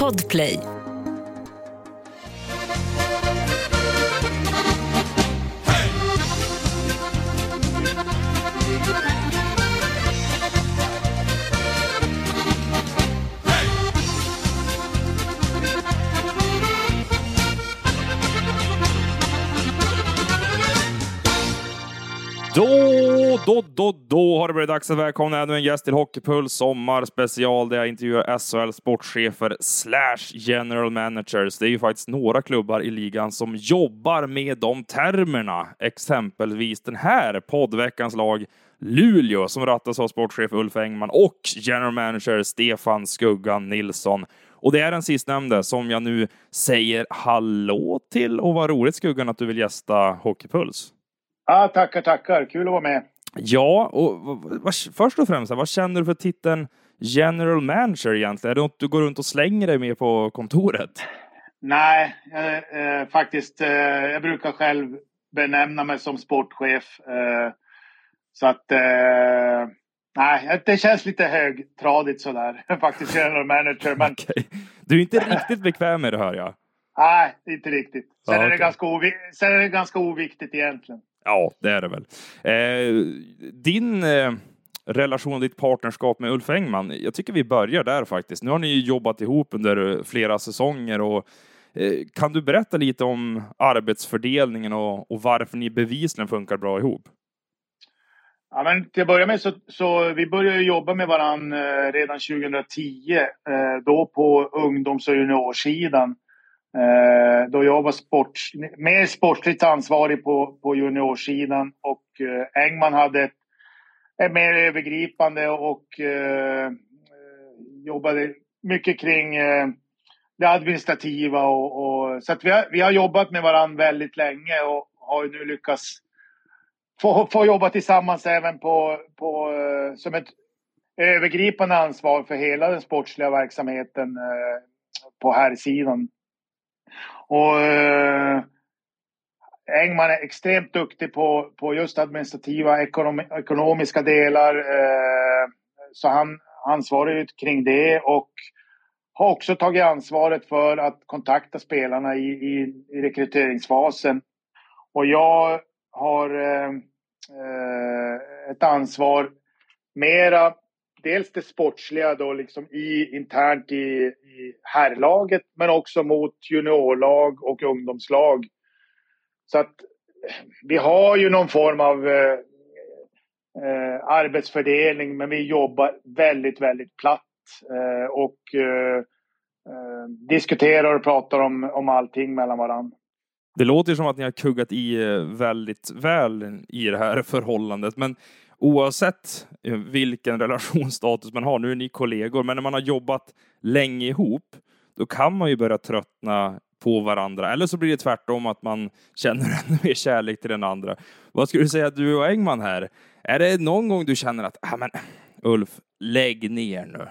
Podplay. Då har det blivit dags att välkomna ännu en gäst till Hockeypuls sommarspecial där jag intervjuar SHL-sportchefer / general managers. Det är ju faktiskt några klubbar i ligan som jobbar med de termerna. Exempelvis den här poddveckans lag Luleå som rattas av sportchef Ulf Engman och general manager Stefan Skuggan Nilsson. Och det är den sistnämnde som jag nu säger hallå till, och vad roligt Skuggan att du vill gästa Hockeypuls. Ja, tackar. Kul att vara med. Ja, och först och främst, vad känner du för titeln general manager egentligen? Är det något du går runt och slänger dig med på kontoret? Nej, faktiskt. Jag brukar själv benämna mig som sportchef. Så att, nej, det känns lite högtradigt sådär. Faktiskt general manager. Men... Okay. Du är inte riktigt bekväm med det, hör jag. Nej, inte riktigt. Sen Ja, är det ganska oviktigt egentligen. Ja, det är det väl. Din relation, ditt partnerskap med Ulf Engman, jag tycker vi börjar där faktiskt. Nu har ni jobbat ihop under flera säsonger och kan du berätta lite om arbetsfördelningen och varför ni bevisligen funkar bra ihop? Ja, men till att börja med så vi började jobba med varann redan 2010, då på ungdoms- och juniorsidan. Då jag var mer sportsligt ansvarig på juniorsidan, och Engman hade ett mer övergripande och jobbade mycket kring det administrativa och så att vi har jobbat med varandra väldigt länge och har nu lyckats få jobba tillsammans även på som ett övergripande ansvar för hela den sportsliga verksamheten på här sidan. Och Engman är extremt duktig på just administrativa ekonomiska delar. Så han ansvarar ju kring det och har också tagit ansvaret för att kontakta spelarna i rekryteringsfasen. Och jag har ett ansvar mera, dels det sportsliga då liksom internt i herrlaget, men också mot juniorlag och ungdomslag. Så att vi har ju någon form av arbetsfördelning, men vi jobbar väldigt, väldigt platt och diskuterar och pratar om allting mellan varandra. Det låter som att ni har kuggat i väldigt väl i det här förhållandet, men oavsett vilken relationsstatus man har, nu är ni kollegor, men när man har jobbat länge ihop, då kan man ju börja tröttna på varandra. Eller så blir det tvärtom, att man känner ännu mer kärlek till den andra. Vad skulle du säga, du och Engman här? Är det någon gång du känner att, men Ulf, lägg ner nu?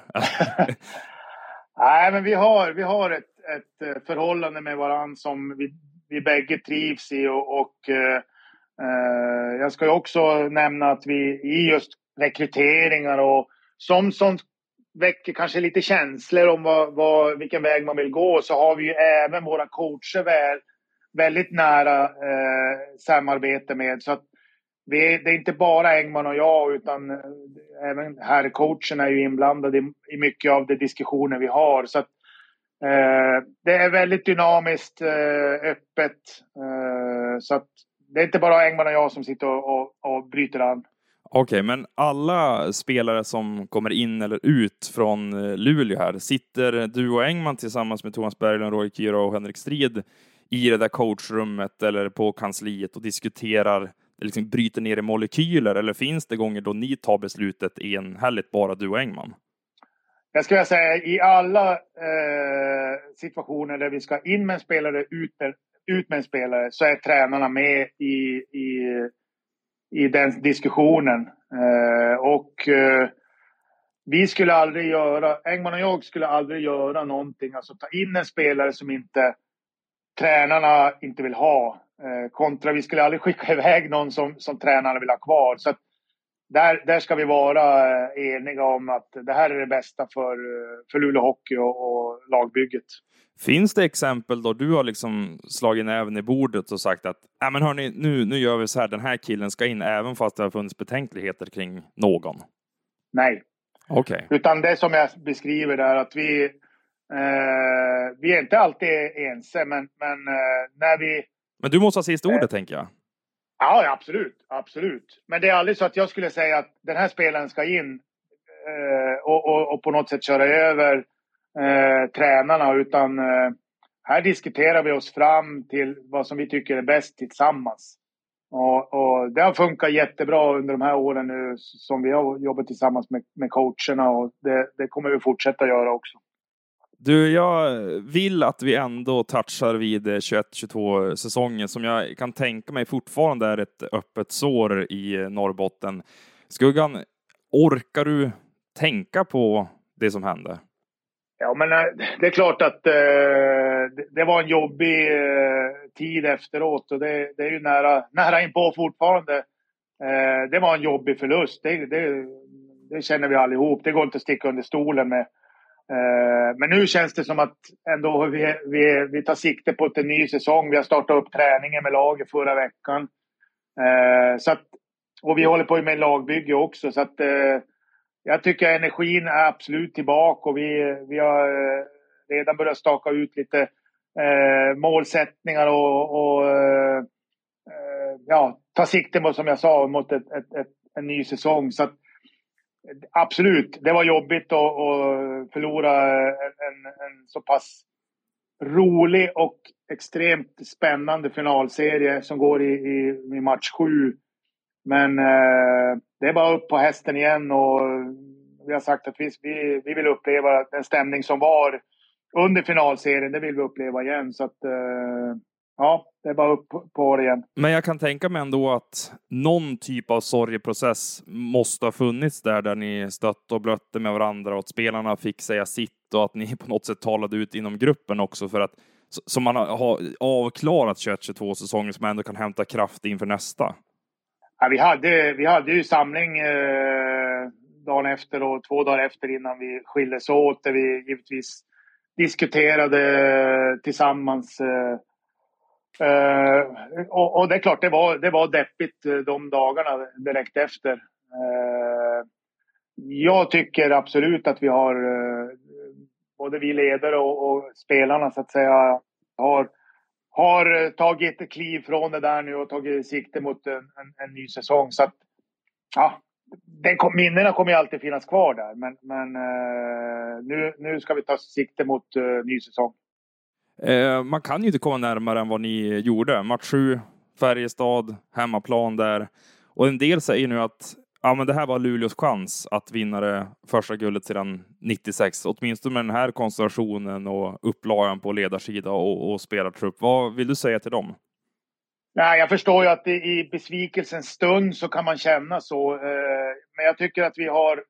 Nej, men vi har ett förhållande med varandra som vi bägge trivs i och jag ska ju också nämna att vi i just rekryteringar och som väcker kanske lite känslor om vilken väg man vill gå, så har vi ju även våra coacher väldigt nära samarbete med. Så att det är inte bara Engman och jag, utan även här coacherna är ju inblandade i mycket av de diskussioner vi har. Så att det är väldigt dynamiskt, öppet. Så att det är inte bara Engman och jag som sitter och bryter an. Okej, men alla spelare som kommer in eller ut från Luleå här, sitter du och Engman tillsammans med Thomas Berglund, Roy Kyra och Henrik Strid i det där coachrummet eller på kansliet och diskuterar, liksom bryter ner i molekyler, eller finns det gånger då ni tar beslutet enhälligt, bara du och Engman? Jag skulle säga i alla situationer där vi ska in med en spelare, ut med en spelare, så är tränarna med i den diskussionen. Vi skulle aldrig Engman och jag skulle aldrig göra någonting, alltså ta in en spelare som inte tränarna inte vill ha, kontra vi skulle aldrig skicka iväg någon som tränarna vill ha kvar. Så att där ska vi vara eniga om att det här är det bästa för Luleå Hockey och lagbygget. Finns det exempel då du har liksom slagit näven i bordet och sagt att men hörni, nu gör vi så här, den här killen ska in även fast det har funnits betänkligheter kring någon? Nej. Okej. Utan det som jag beskriver där, att vi är inte alltid ense, men när vi... Men du måste ha sista ordet, tänker jag. Ja, absolut. Men det är aldrig så att jag skulle säga att den här spelaren ska in och på något sätt köra över tränarna, utan här diskuterar vi oss fram till vad som vi tycker är bäst tillsammans. Och det har funkat jättebra under de här åren nu som vi har jobbat tillsammans med coacherna, och det kommer vi fortsätta göra också. Du, jag vill att vi ändå touchar vid 21-22 säsongen som jag kan tänka mig fortfarande är ett öppet sår i Norrbotten. Skuggan, orkar du tänka på det som hände? Ja, men det är klart att det var en jobbig tid efteråt, och det är ju nära inpå fortfarande. Det var en jobbig förlust. Det känner vi allihop. Det går inte att sticka under stolen med. Men nu känns det som att ändå vi tar sikte på en ny säsong. Vi har startat upp träningen med laget förra veckan. Och vi håller på med lagbygge också. Så att jag tycker energin är absolut tillbaka, och vi har redan börjat staka ut lite målsättningar och ta sikte mot, som jag sa, mot en ny säsong. Så att, absolut, det var jobbigt att förlora en så pass rolig och extremt spännande finalserie som går i match 7. Men det är bara upp på hästen igen, och vi har sagt att vi vill uppleva den stämning som var under finalserien. Det vill vi uppleva igen, så att det är bara upp på det igen. Men jag kan tänka mig ändå att någon typ av sorgeprocess måste ha funnits där ni stött och blötte med varandra, och att spelarna fick säga sitt, och att ni på något sätt talade ut inom gruppen också, för att så man har avklarat 21-22 säsonger som ändå kan hämta kraft inför nästa. Ja, vi hade ju samling dagen efter och 2 dagar efter innan vi skildes åt, där vi givetvis diskuterade tillsammans. Och det är klart, det var deppigt de dagarna direkt efter. Jag tycker absolut att vi har, både vi ledare och spelarna så att säga, har tagit ett kliv från det där nu och tagit sikte mot en ny säsong. Så att, minnena kommer ju alltid finnas kvar där. Men nu ska vi ta sikte mot ny säsong. Man kan ju inte komma närmare än vad ni gjorde. Match 7, Färjestad, hemmaplan där. Och en del säger nu att men det här var Luleås chans att vinna det första guldet sedan 96. Åtminstone med den här konstellationen och upplagan på ledarsida och spelartrupp. Vad vill du säga till dem? Nej, jag förstår ju att i besvikelsens stund så kan man känna så. Men jag tycker att vi har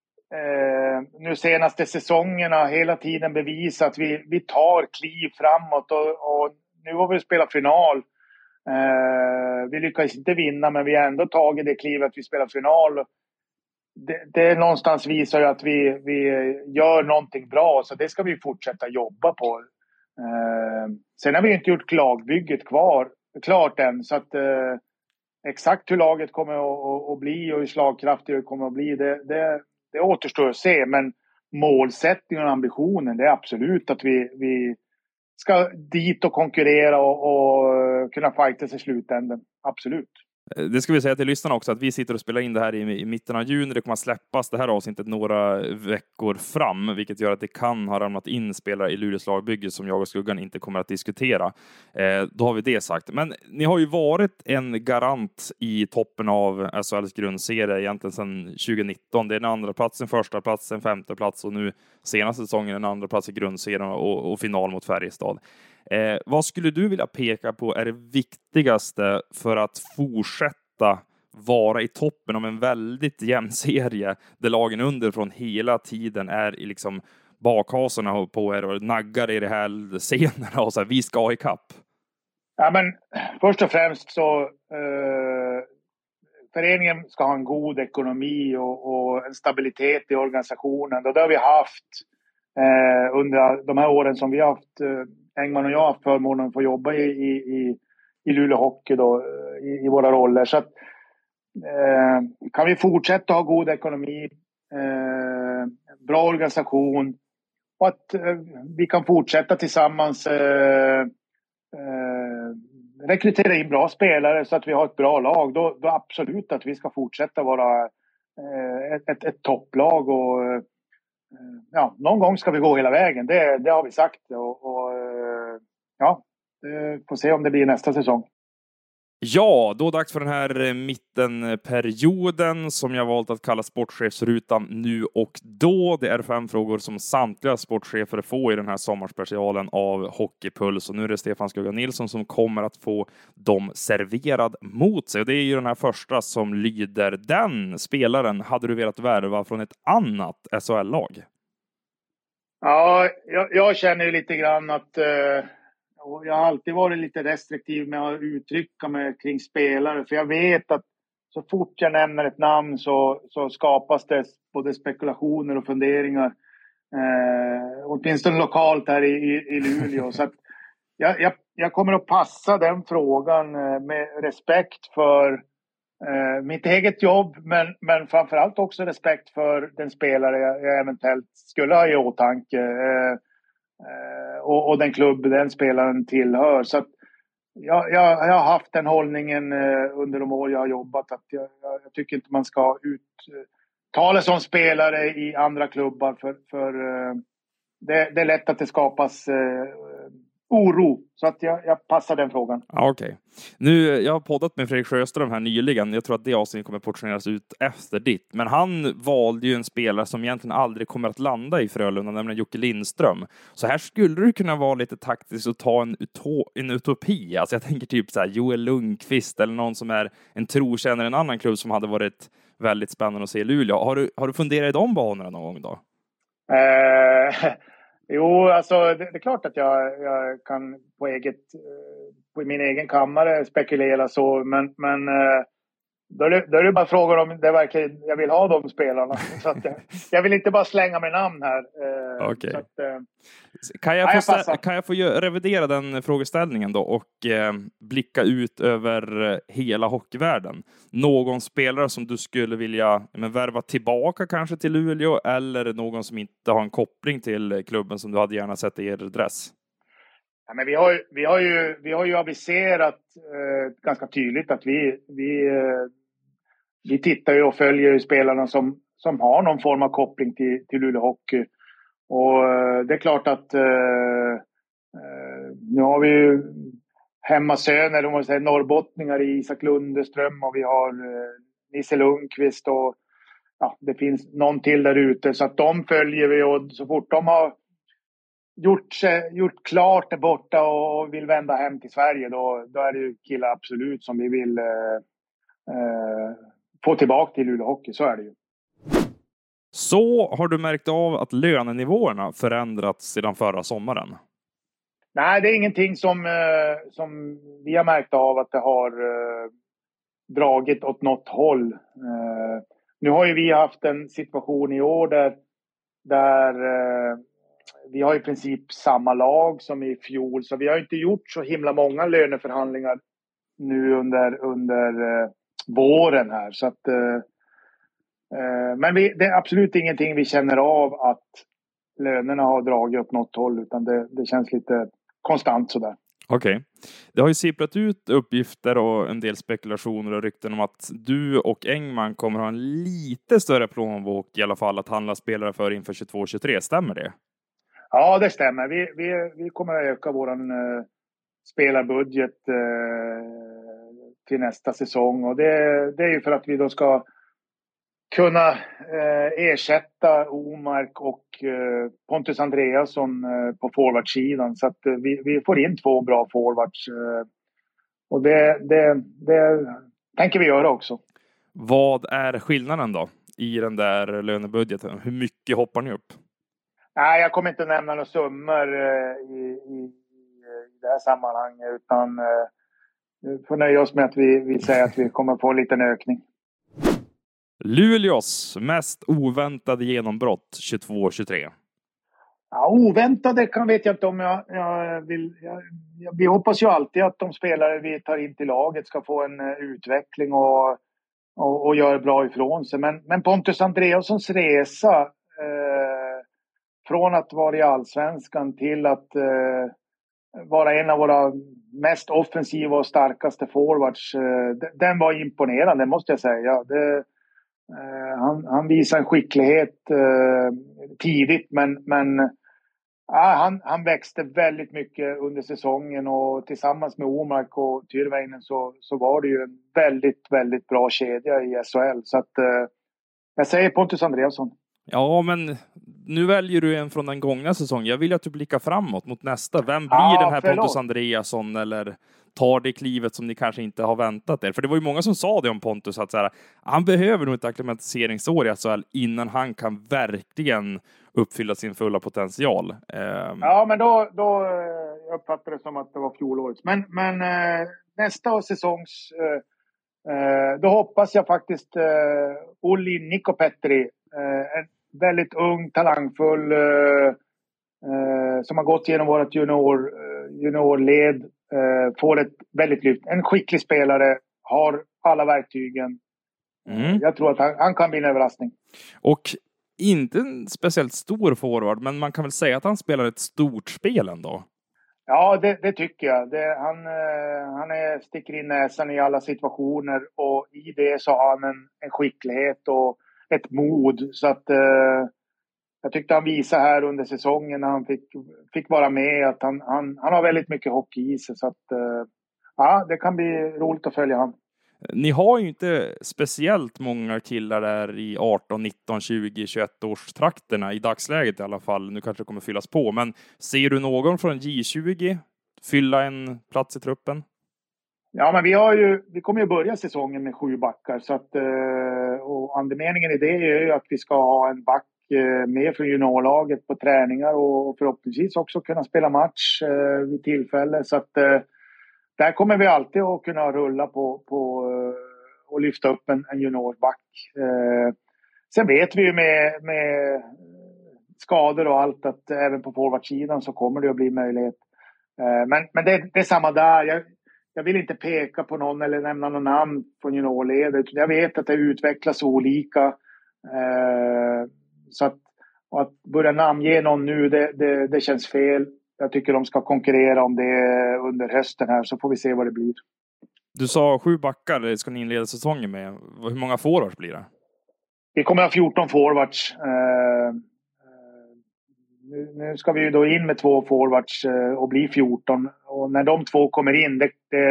nu senaste säsongerna hela tiden bevisat att vi tar kliv framåt. Och nu har vi spelat final. Vi lyckas inte vinna, men vi har ändå tagit det klivet att vi spelar final. Det någonstans visar ju att vi gör någonting bra, så det ska vi fortsätta jobba på. Sen har vi inte gjort lagbygget klart än, så att exakt hur laget kommer att bli och hur slagkraftigt det kommer att bli, det återstår att se. Men målsättningen och ambitionen, det är absolut att vi ska dit och konkurrera och kunna fightas i slutändan. Absolut. Det ska vi säga till lyssnarna också, att vi sitter och spelar in det här i mitten av juni. Det kommer att släppas det här avsnittet några veckor fram, vilket gör att det kan ha ramlat in spelare i Luleås lagbygge som jag och Skuggan inte kommer att diskutera. Då har vi det sagt. Men ni har ju varit en garant i toppen av SHLs grundserie egentligen sedan 2019. Det är en andra plats, en första plats, en femte plats och nu senaste säsongen en andra plats i grundserien och final mot Färjestad. Vad skulle du vilja peka på är det viktigaste för att fortsätta vara i toppen av en väldigt jämn serie där lagen underifrån hela tiden är i liksom bakhasorna på er och naggar i det här scenerna och så här, vi ska i kapp? Ja, men först och främst så föreningen ska ha en god ekonomi och en stabilitet i organisationen. Och det har vi haft under de här åren som vi har haft, Engman och jag har haft förmånen att få jobba i Luleå Hockey då, i våra roller. Så att, kan vi fortsätta ha god ekonomi, bra organisation och att vi kan fortsätta tillsammans rekrytera in bra spelare så att vi har ett bra lag, då absolut att vi ska fortsätta vara ett topplag och ja, någon gång ska vi gå hela vägen. Det har vi sagt och ja, får se om det blir nästa säsong. Ja, då dags för den här mittenperioden som jag valt att kalla sportchefsrutan nu och då. Det är 5 frågor som samtliga sportchefer får i den här sommarspecialen av Hockeypuls. Och nu är det Stefan Skugga Nilsson som kommer att få dem serverad mot sig. Och det är ju den här första som lyder: den spelaren hade du velat värva från ett annat SHL-lag? Ja, jag känner ju lite grann att och jag har alltid varit lite restriktiv med att uttrycka mig kring spelare. För jag vet att så fort jag nämner ett namn så skapas det både spekulationer och funderingar. Åtminstone lokalt här i Luleå. Så att jag kommer att passa den frågan med respekt för mitt eget jobb. Men framförallt också respekt för den spelare jag eventuellt skulle ha i åtanke. Och den klubb den spelaren tillhör. Så att jag har haft den hållningen under de år jag har jobbat att jag tycker inte man ska uttala som spelare i andra klubbar för det är lätt att det skapas oro. Så att jag passar den frågan. Okej. Jag har poddat med Fredrik Sjöström här nyligen. Jag tror att det avsnittet kommer portioneras ut efter ditt. Men han valde ju en spelare som egentligen aldrig kommer att landa i Frölunda, nämligen Jocke Lindström. Så här skulle du kunna vara lite taktisk och ta en utopi. Alltså jag tänker typ så här Joel Lundqvist eller någon som är en trotjänare i en annan klubb som hade varit väldigt spännande att se i Luleå. Har du funderat i de banorna någon gång då? Jo, alltså det är klart att jag kan på min egen kammare spekulera så, men då är det bara frågan om det verkligen jag vill ha de spelarna. Så att, jag vill inte bara slänga med namn här. Okej. Så att, kan jag få revidera den frågeställningen då och blicka ut över hela hockeyvärlden? Någon spelare som du skulle vilja värva tillbaka kanske till Luleå, eller någon som inte har en koppling till klubben som du hade gärna sett i er dress? Ja, men vi har ju aviserat ganska tydligt att vi tittar ju och följer spelarna som har någon form av koppling till Luleå Hockey. Och det är klart att nu har vi ju hemmasöner, eller man säger norrbottningar i Isak Lundeström och vi har Nisse Lundqvist och ja, det finns någon till där ute. Så att de följer vi och så fort de har gjort klart där borta och vill vända hem till Sverige då är det ju killar absolut som vi vill få tillbaka till Luleå Hockey, så är det ju. Så har du märkt av att lönenivåerna förändrats sedan förra sommaren? Nej, det är ingenting som vi har märkt av att det har dragit åt något håll. Nu har ju vi haft en situation i år där vi har i princip samma lag som i fjol. Så vi har inte gjort så himla många löneförhandlingar nu under våren här. Så att, men det är absolut ingenting vi känner av att lönerna har dragit åt något håll, utan det känns lite konstant sådär. Okej. Det har ju sipprat ut uppgifter och en del spekulationer och rykten om att du och Engman kommer ha en lite större plånbok i alla fall att handla spelare för inför 22-23. Stämmer det? Ja, det stämmer. Vi kommer att öka våran spelarbudget till nästa säsong. Och det är ju för att vi då ska kunna ersätta Omark och Pontus Andreasson på forwardsidan. Så att vi får in 2 bra forwards. Och det tänker vi göra också. Vad är skillnaden då i den där lönebudgeten? Hur mycket hoppar ni upp? Nej, jag kommer inte nämna några summor i det här sammanhanget, utan vi får nöja oss med att vi säger att vi kommer få en liten ökning. Luleås mest oväntade genombrott 22-23. Ja, oväntade vet jag inte om vi hoppas ju alltid att de spelare vi tar in till laget ska få en utveckling och göra bra ifrån sig. Men Pontus Andreassons resa från att vara i Allsvenskan till att vara en av våra mest offensiva och starkaste forwards, den var imponerande, måste jag säga. Han visar en skicklighet tidigt, men han växte väldigt mycket under säsongen, och tillsammans med Omark och Tyrväinen så var det ju en väldigt, väldigt bra kedja i SHL. Så att jag säger Pontus Andreasson. Ja, men nu väljer du en från den gångna säsongen. Jag vill att du blickar framåt mot nästa. Vem blir den här Pontus Andreasson, eller tar det klivet som ni kanske inte har väntat er? För det var ju många som sa det om Pontus, att så här, han behöver nog ett akklimatiseringsår i SHL innan han kan verkligen uppfylla sin fulla potential. Ja, men då jag uppfattar det som att det var fjolårets. Men nästa säsongs då hoppas jag faktiskt Olli Nikopetri, en väldigt ung, talangfull som har gått igenom vårt juniorled, får ett väldigt lyft. En skicklig spelare, har alla verktygen. Jag tror att han kan bli en överraskning. Och inte en speciellt stor forward, men man kan väl säga att han spelar ett stort spel ändå. Ja, det tycker jag. Han sticker in näsan i alla situationer, och i det så har han en skicklighet och ett mod. Så att jag tyckte han visade här under säsongen när han fick vara med att han har väldigt mycket hockey i sig. Så att ja, det kan bli roligt att följa han. Ni har ju inte speciellt många killar där i 18, 19, 20, 21 års trakterna i dagsläget i alla fall. Nu kanske det kommer fyllas på, men ser du någon från J20 fylla en plats i truppen? Ja, men vi kommer ju börja säsongen med 7 backar, så att och andemeningen i det är ju att vi ska ha en back med från juniorlaget på träningar och förhoppningsvis också kunna spela match vid tillfälle, så att där kommer vi alltid att kunna rulla på och lyfta upp en juniorback. Sen vet vi ju med skador och allt att även på forwardsidan så kommer det att bli möjlighet. Men det är samma där. Jag vill inte peka på någon eller nämna någon namn från juniorledet. Jag vet att det utvecklas olika. Så att börja namnge någon nu, det känns fel. Jag tycker de ska konkurrera om det under hösten här, så får vi se vad det blir. Du sa 7 backar ska ni inleda säsongen med. Hur många forwards blir det? Vi kommer ha 14 forwards. Nu ska vi ju då in med 2 forwards och bli 14. Och när de 2 kommer in,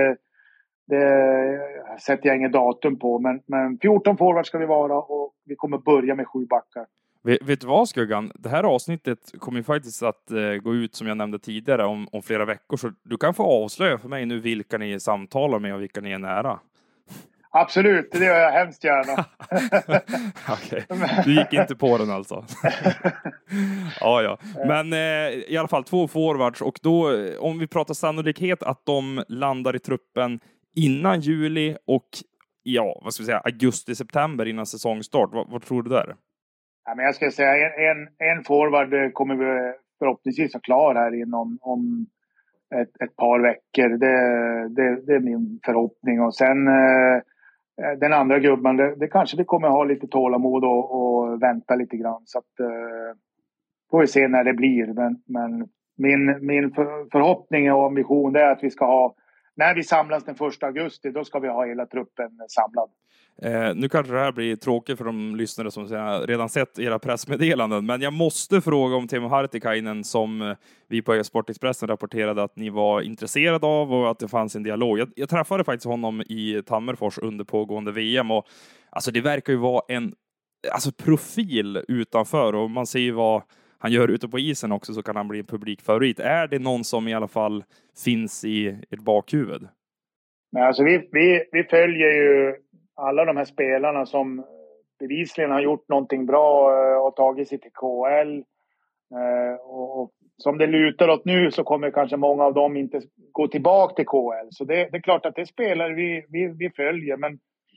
det sätter jag inget datum på. Men 14 forwards ska vi vara, och vi kommer börja med 7 backar. Vet du vad, Skuggan? Det här avsnittet kommer ju faktiskt att gå ut, som jag nämnde tidigare, om flera veckor. Så du kan få avslöja för mig nu vilka ni samtalar med och vilka ni är nära. Absolut, det gör jag hemskt gärna. Okej, du gick inte på den alltså. Ja. Men i alla fall 2 forwards, och då, om vi pratar sannolikhet att de landar i truppen innan juli och augusti-september innan säsongstart. Vad tror du där? Ja, men jag ska säga en forward kommer vi förhoppningsvis ha klar här inom om ett par veckor. Det är min förhoppning. Och sen den andra gubben, det kanske vi kommer ha lite tålamod och vänta lite grann. Så att får vi se när det blir. Men min förhoppning och ambition är att vi ska ha, när vi samlas den 1 augusti, då ska vi ha hela truppen samlad. Nu kanske det här blir tråkigt för de lyssnare som redan sett era pressmeddelanden, men jag måste fråga om Teemu Hartikainen, som vi på Sportexpressen rapporterade att ni var intresserade av och att det fanns en dialog. Jag träffade faktiskt honom i Tammerfors under pågående VM, och alltså det verkar ju vara en profil utanför, och man ser ju vad han gör ute på isen också, så kan han bli en publikfavorit. Är det någon som i alla fall finns i ett bakhuvud? Nej, alltså vi följer ju alla de här spelarna som bevisligen har gjort någonting bra och tagit sig till KL. Och som det lutar åt nu så kommer kanske många av dem inte gå tillbaka till KL. Så det är klart att det är spelare vi följer. Men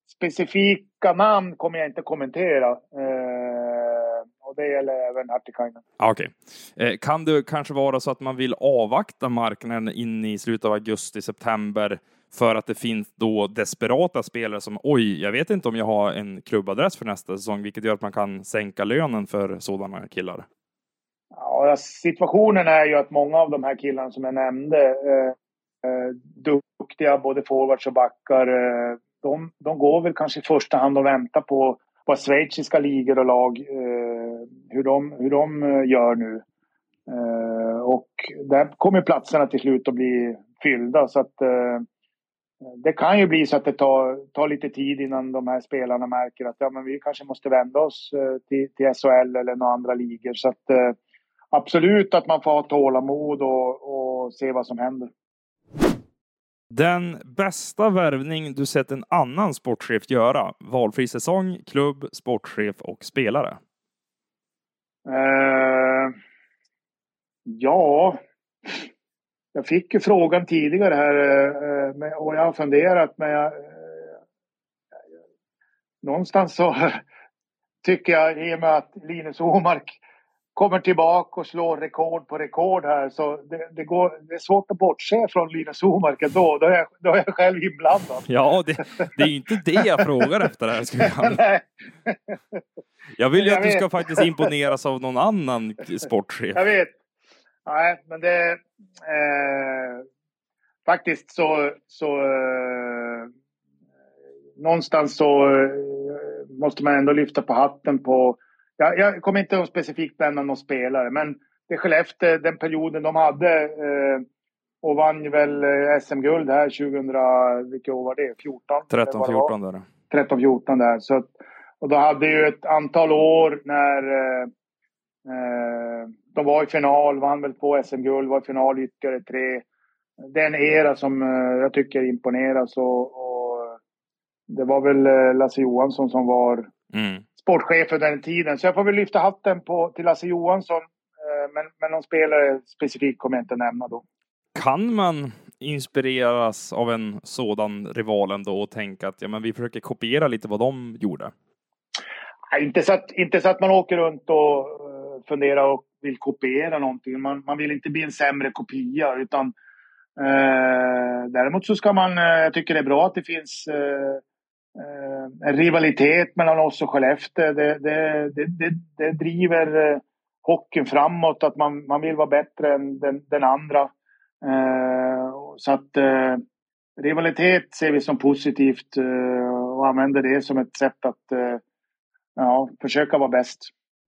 specifika namn kommer jag inte kommentera. Och det gäller även Hartikainen. Okej. Kan det kanske vara så att man vill avvakta marknaden in i slutet av augusti, september, för att det finns då desperata spelare som jag vet inte om jag har en klubbadress för nästa säsong, vilket gör att man kan sänka lönen för sådana killar? Ja, situationen är ju att många av de här killarna som jag nämnde, duktiga både forwards och backar, de går väl kanske i första hand och väntar på vad schweiziska ligor och lag, hur de gör nu. Och där kommer platserna till slut att bli fyllda, så att det kan ju bli så att det tar lite tid innan de här spelarna märker att men vi kanske måste vända oss till SHL eller några andra ligor. Så att absolut att man får ha tålamod och se vad som händer. Den bästa värvning du sett en annan sportchef göra? Valfri säsong, klubb, sportchef och spelare. Ja, jag fick ju frågan tidigare här och jag har funderat, men någonstans så tycker jag, i och med att Linus Omark kommer tillbaka och slår rekord på rekord här, så det är svårt att bortse från Linus Omark då är jag själv inblandad. Ja, det är inte det jag frågar efter här. Jag vill ju att du ska faktiskt imponeras av någon annan sportchef. Jag vet. Nej, men det faktiskt så någonstans så måste man ändå lyfta på hatten på. Jag kommer inte att specifikt nämna någon spelare, men det Skellefteå, den perioden de hade och vann väl SM-guld här 2000, vilket år var det? 14? 13-14 där. 13-14 där. Så, och då hade ju ett antal år när de var i final, vann väl 2 SM-guld, var i final ytterligare 3. Det är en era som jag tycker imponerar, och det var väl Lasse Johansson som var sportchef för den tiden. Så jag får väl lyfta hatten till Lasse Johansson, men någon spelare specifikt kommer jag inte nämna då. Kan man inspireras av en sådan rival ändå och tänka att men vi försöker kopiera lite vad de gjorde? Inte så att man åker runt och funderar och vill kopiera någonting. Man vill inte bli en sämre kopia, utan däremot så ska man, jag tycker det är bra att det finns en rivalitet mellan oss och Skellefteå. Det driver hockeyn framåt, att man vill vara bättre än den andra. Så att rivalitet ser vi som positivt och använder det som ett sätt att försöka vara bäst.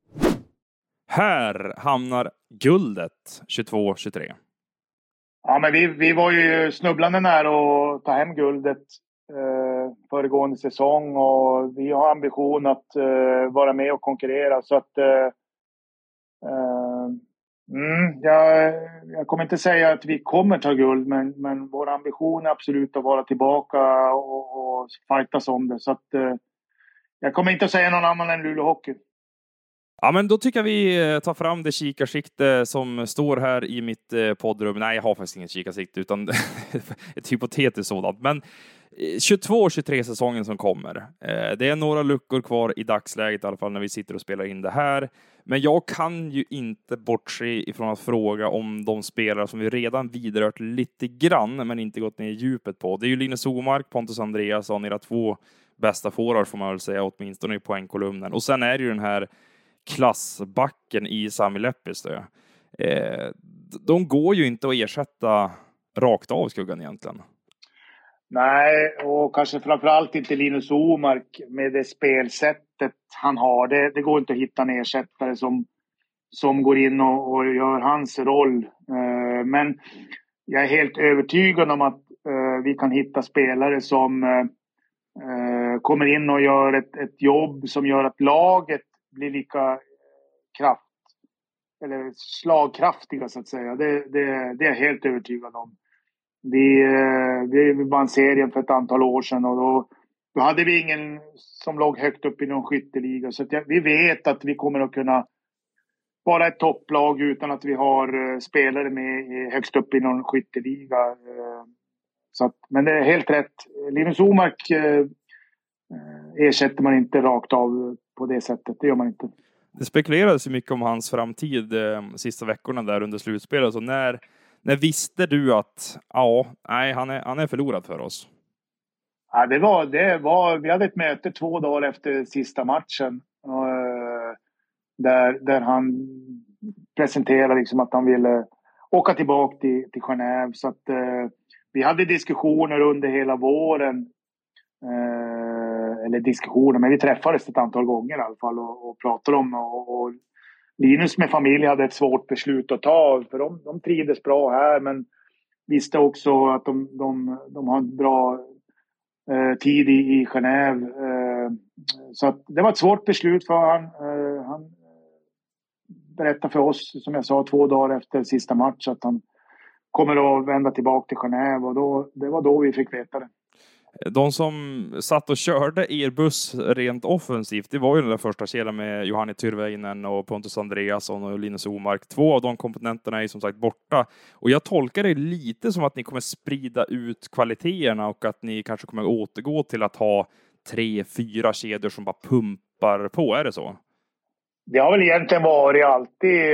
Här hamnar guldet 22-23. Ja, men vi var ju snubblande nära att ta hem guldet föregående säsong, och vi har ambition att vara med och konkurrera, så att jag kommer inte säga att vi kommer ta guld, men vår ambition är absolut att vara tillbaka och fightas om det, så att jag kommer inte att säga någon annan än Luleå Hockey. Ja, men då tycker jag vi tar fram det kikarsikte som står här i mitt poddrum. Nej, jag har faktiskt inget kikarsikte, utan ett hypotetiskt sådant. Men 22-23 säsongen som kommer. Det är några luckor kvar i dagsläget, i alla fall när vi sitter och spelar in det här. Men jag kan ju inte bortse ifrån att fråga om de spelare som vi redan vidrört lite grann, men inte gått ner i djupet på. Det är ju Linus Omark, Pontus Andreasson, era 2 bästa forwarder får man väl säga, åtminstone i poängkolumnen. Och sen är det ju den här klassbacken i Sami Lepistö. De går ju inte att ersätta rakt av skuggan egentligen. Nej, och kanske framförallt inte Linus Omark med det spelsättet han har. Det går inte att hitta en ersättare som går in och gör hans roll. Men jag är helt övertygad om att vi kan hitta spelare som kommer in och gör ett jobb som gör att laget blir lika slagkraftiga, så att säga. Det är jag helt övertygad om. Vi vann serien för ett antal år sedan, och då hade vi ingen som låg högt upp i någon skytteliga. Så att vi vet att vi kommer att kunna vara ett topplag utan att vi har spelare med högst upp i någon skytteliga. Så att, men det är helt rätt. Linus Omark ersätter man inte rakt av på det sättet. Det gör man inte. Det spekulerades ju mycket om hans framtid sista veckorna där under slutspelet. Så när visste du att han är förlorad för oss? Ja, det var, vi hade ett möte 2 dagar efter sista matchen. Där han presenterade liksom att han ville åka tillbaka till Genève. Så att vi hade diskussioner under hela våren. Eller diskussioner, men vi träffades ett antal gånger i alla fall och pratade om. Och Linus med familj hade ett svårt beslut att ta. För de trivdes bra här, men visste också att de har en bra tid i Genève. Så att det var ett svårt beslut för han berättade för oss, som jag sa, 2 dagar efter sista match, att han kommer att vända tillbaka till Genève, och det var då vi fick veta det. De som satt och körde er buss rent offensivt, det var ju den där första kedjan med Johanni Tyrväinen och Pontus Andreasson och Linus Omark. 2 av de komponenterna är som sagt borta. Och jag tolkar det lite som att ni kommer sprida ut kvaliteterna och att ni kanske kommer återgå till att ha 3-4 kedjor som bara pumpar på. Är det så? Det har väl egentligen varit alltid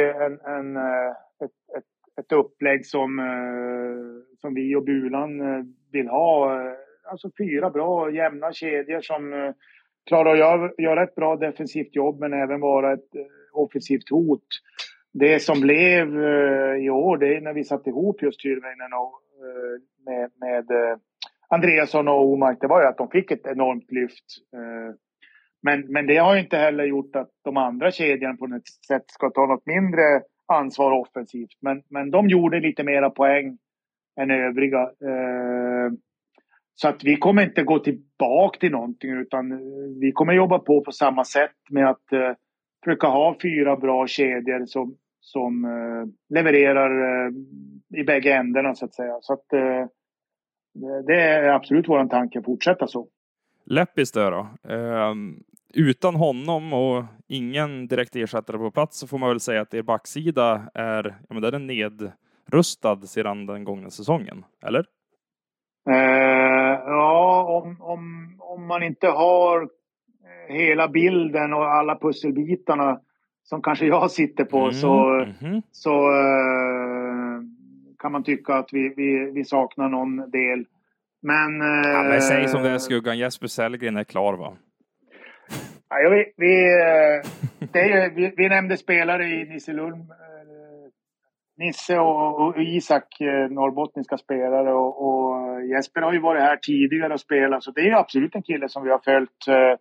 ett upplägg som vi och Bulan vill ha. Alltså 4 bra, jämna kedjor som klarar att göra ett bra defensivt jobb, men även vara ett offensivt hot. Det som blev i år, det är när vi satte ihop just Tyrväinen med Andreasson och Omark, det var ju att de fick ett enormt lyft. Men det har ju inte heller gjort att de andra kedjorna på något sätt ska ta något mindre ansvar offensivt. Men de gjorde lite mera poäng än övriga. Så att vi kommer inte gå tillbaka till någonting, utan vi kommer jobba på samma sätt med att försöka ha 4 bra kedjor som levererar i bägge ändarna, så att säga. Så att det är absolut vår tanke att fortsätta så. Leppis då? Utan honom och ingen direkt ersättare på plats, så får man väl säga att er backsida är nedrustad sedan den gångna säsongen, eller? Ja, om man inte har hela bilden och alla pusselbitarna som kanske jag sitter på, så kan man tycka att vi saknar någon del. Men säg som det är, Skuggan. Jesper Sellgren är klar, va? Ja, vi nämnde spelare i Nisse och Isak, norrbottniska spelare, och Jesper har ju varit här tidigare och spelat, så det är absolut en kille som vi har följt.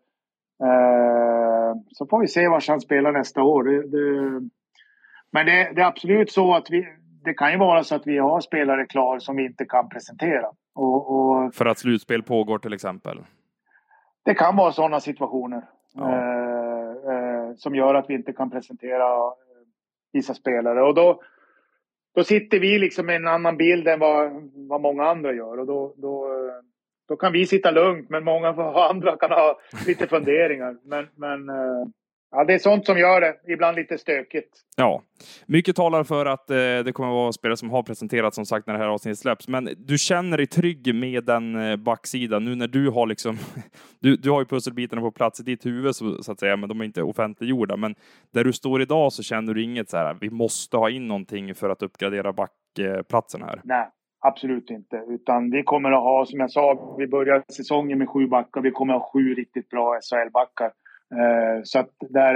Så får vi se var han spelar nästa år. Men det är absolut så att det kan ju vara så att vi har spelare klar som vi inte kan presentera. Och för att slutspel pågår till exempel? Det kan vara sådana situationer som gör att vi inte kan presentera vissa spelare. Och då sitter vi liksom med en annan bild än vad många andra gör. Och då kan vi sitta lugnt, men många andra kan ha lite funderingar. Men det är sånt som gör det ibland lite stökigt. Ja, mycket talar för att det kommer att vara spelare som har presenterat, som sagt, när det här avsnittet släpps. Men du känner dig trygg med den backsidan nu när du har liksom du har ju pusselbitarna på plats i ditt huvud, så att säga, men de är inte offentliggjorda. Men där du står idag så känner du inget så här, vi måste ha in någonting för att uppgradera backplatsen här? Nej, absolut inte. Utan vi kommer att ha, som jag sa, vi börjar säsongen med 7 backar. Vi kommer att ha 7 riktigt bra SHL-backar. Så att där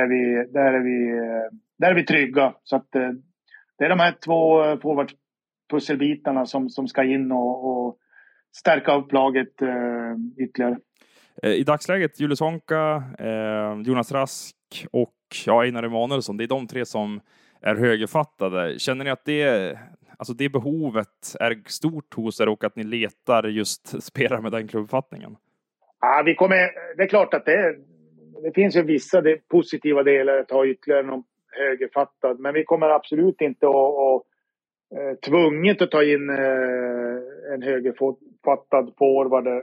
är vi trygga. Så att det är de här 2 forwardspusselbitarna som ska in och stärka upp laget ytterligare. I dagsläget Julius Honka, Jonas Rask och Einar Emanuelsson, det är de 3 som är högerfattade. Känner ni att det behovet är stort hos er och att ni letar just spelare med den klubbfattningen? Ja, det är klart att det finns ju vissa positiva delar att ha ytterligare någon högerfattad. Men vi kommer absolut inte att tvunget att ta in en högerfattad forward.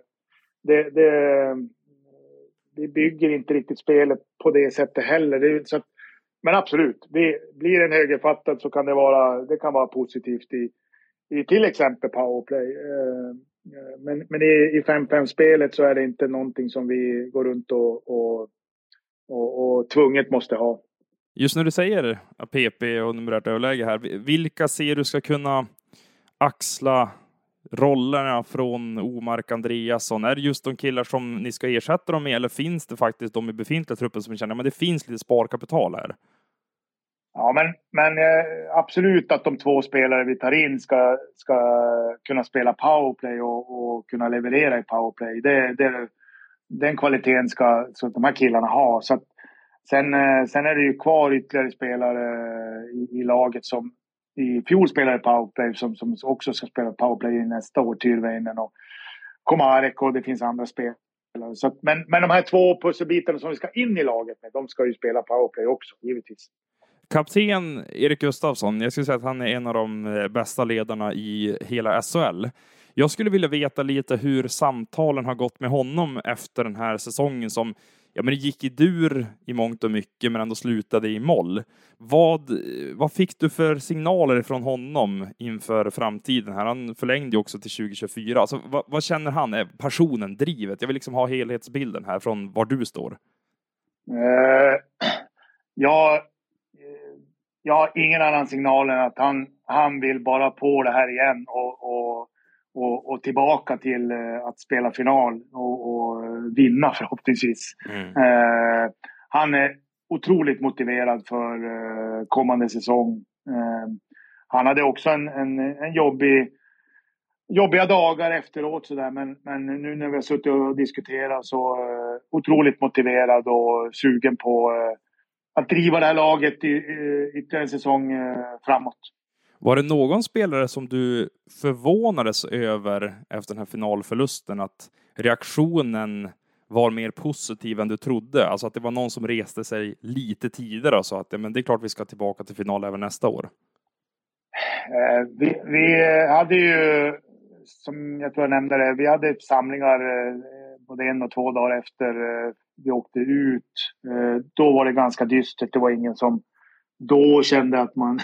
Vi bygger inte riktigt spelet på det sättet heller. Men absolut, blir en högerfattad så kan det kan vara positivt i till exempel powerplay. Men i 5-5-spelet så är det inte någonting som vi går runt och tvunget måste ha. Just när du säger PP och numerärt överläge här, vilka ser du ska kunna axla rollerna från Omark Andreasson? Är det just de killar som ni ska ersätta dem med, eller finns det faktiskt de i befintliga truppen som känner att det finns lite sparkapital här? Ja, men absolut att de 2 spelare vi tar in ska kunna spela powerplay och kunna leverera i powerplay. Den kvaliteten ska så att de här killarna ha. Så att, sen är det ju kvar ytterligare spelare i laget som i fjol spelade powerplay som också ska spela powerplay i nästa år. Tyrväinen och Komarek, och det finns andra spelare. Så att, men de här 2 pusselbitarna som vi ska in i laget med, de ska ju spela powerplay också, givetvis. Kapten Erik Gustafsson, jag skulle säga att han är en av de bästa ledarna i hela SHL. Jag skulle vilja veta lite hur samtalen har gått med honom efter den här säsongen som det gick i dur i mångt och mycket men ändå slutade i moll. Vad fick du för signaler från honom inför framtiden här? Han förlängde ju också till 2024. Alltså, vad känner han är personen, drivet? Jag vill liksom ha helhetsbilden här från var du står. Jag har ingen annan signal än att han vill bara på det här igen och tillbaka till att spela final och vinna förhoppningsvis. Han är otroligt motiverad för kommande säsong. Han hade också en jobbiga dagar efteråt sådär, men nu när vi har suttit och diskuterat så otroligt motiverad och sugen på att driva det här laget i ytterligare en säsong framåt. Var det någon spelare som du förvånades över efter den här finalförlusten, att reaktionen var mer positiv än du trodde? Alltså att det var någon som reste sig lite tidigare och sa att men det är klart vi ska tillbaka till final även nästa år. Vi hade ju, som jag tror jag nämnde det, vi hade samlingar både 1 och 2 dagar efter vi åkte ut. Då var det ganska dystert. Det var ingen som då kände att man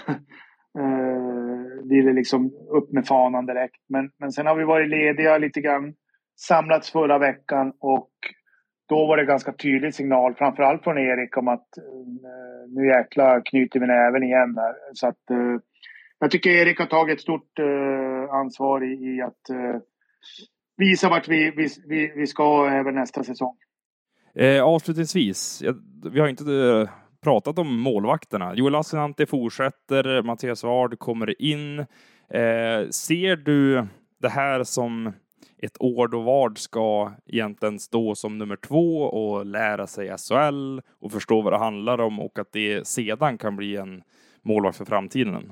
ville liksom upp med fanan direkt. Men sen har vi varit lediga lite grann, samlats förra veckan, och då var det ganska tydlig signal, framförallt från Erik, om att nu jäkla knyter vi näven igen där. Så att jag tycker Erik har tagit ett stort ansvar i att visa vart vi ska även nästa säsong. Avslutningsvis, vi har inte pratat om målvakterna. Joel Lassinantti fortsätter, Mattias Ward kommer in. Ser du det här som ett år då Ward ska egentligen stå som nummer 2 och lära sig SHL och förstå vad det handlar om, och att det sedan kan bli en målvakt för framtiden?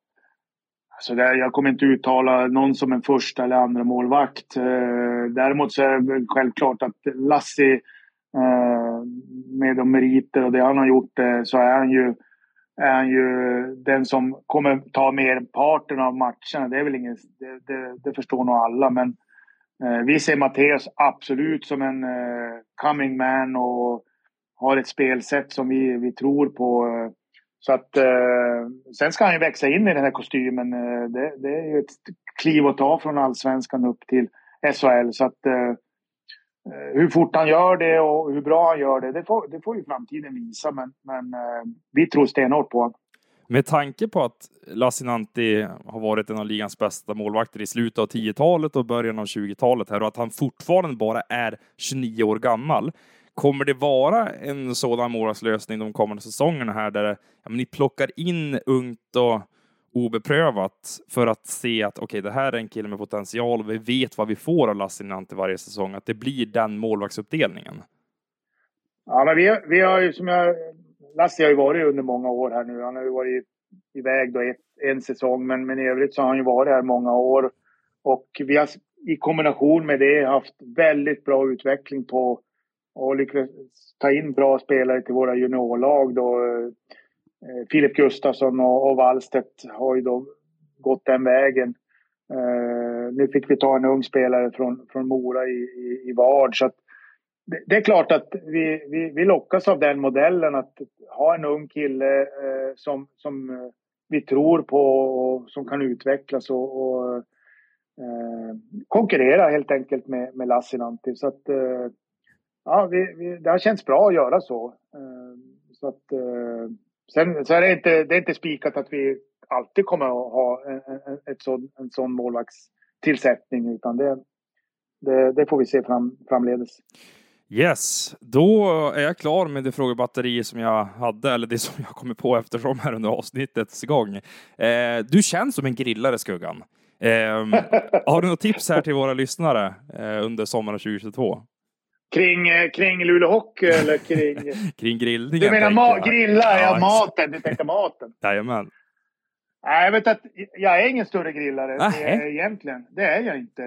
Så jag kommer inte uttala någon som en första eller andra målvakt. Däremot så är det självklart att Lassi med de meriter och det han har gjort, så är han ju den som kommer ta merparten av matcherna. Det är väl ingen, det förstår nog alla, men vi ser Mattias absolut som en coming man och har ett spelsätt som vi tror på. Så att sen ska han ju växa in i den här kostymen. Det är ju ett kliv att ta från Allsvenskan upp till SHL. Så att hur fort han gör det och hur bra han gör det får ju framtiden visa. Men vi tror stenhårt på honom. Med tanke på att Lassinantti har varit en av ligans bästa målvakter i slutet av 10-talet och början av 20-talet här, och att han fortfarande bara är 29 år gammal, kommer det vara en sådan målvaktslösning de kommande säsongerna här där ni plockar in ungt och obeprövat för att se att okej, det här är en kille med potential och vi vet vad vi får av Lassinantti varje säsong, att det blir den målvaktsuppdelningen? Ja, men vi har ju, Lassi har ju varit under många år här nu. Han har ju varit iväg då en säsong, men i övrigt så har han ju varit här många år. Och vi har i kombination med det haft väldigt bra utveckling på och lyckats ta in bra spelare till våra juniorlag då. Filip Gustafsson och Wallstedt har ju då gått den vägen. Nu fick vi ta en ung spelare från Mora i Vard, så att det är klart att vi lockas av den modellen, att ha en ung kille som vi tror på och som kan utvecklas och konkurrera helt enkelt med Lassinantti. Så att ja, det har känts bra att göra så. Så att sen så är det är inte spikat att vi alltid kommer att ha en sån målvaktstillsättning, utan det får vi se framledes. Yes, då är jag klar med det frågebatteri som jag hade, eller det som jag kommer på eftersom här under avsnittets gång. Du känns som en grillare, Skuggan. Har du något tips här till våra lyssnare under sommaren 2022? Kring Luleå Hockey eller kring... kring grillning. Du menar grilla, maten, du tänkte maten. Jajamän. Nej, jag vet att jag är ingen större grillare egentligen. Det är jag inte.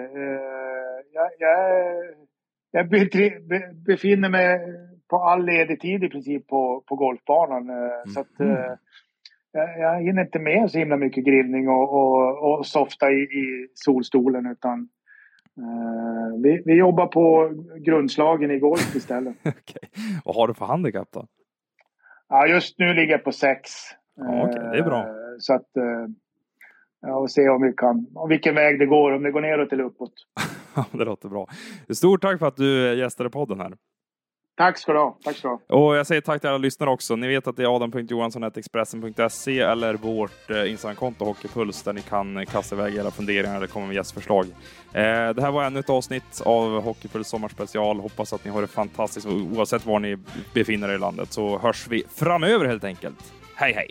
Jag befinner mig på all ledig tid i princip på golfbanan. Så att jag hinner inte med så himla mycket grillning och softa i solstolen, utan vi jobbar på grundslagen i golf istället. Okej. Vad har du för handikapp då? Ja, just nu ligger jag på 6. Okej, det är bra. Så att och se om vilken väg det går, om det går neråt eller uppåt. Det låter bra. Stort tack för att du gästade podden här. Tack ska du ha. Och jag säger tack till alla lyssnare också. Ni vet att det är adam.johansson@expressen.se eller vårt Instagramkonto Hockeypuls, där ni kan kasta iväg era funderingar eller komma med gästförslag. Det här var ännu ett avsnitt av Hockeypuls sommarspecial. Hoppas att ni har det fantastiskt oavsett var ni befinner er i landet, så hörs vi framöver helt enkelt. Hej hej!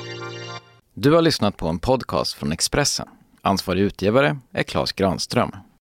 Du har lyssnat på en podcast från Expressen. Ansvarig utgivare är Claes Granström.